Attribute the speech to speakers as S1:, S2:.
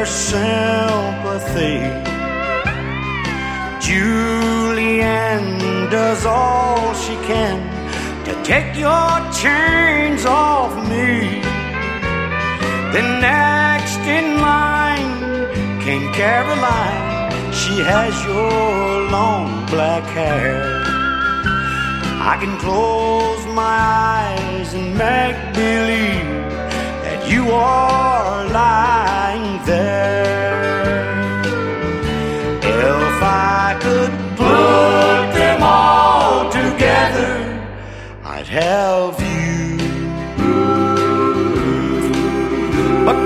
S1: sympathy. Julianne does all she can to take your chains off me. Then next in line came Caroline. She has your long black hair. I can close my eyes and make believe that you are lying there. If I could put them all together, I'd have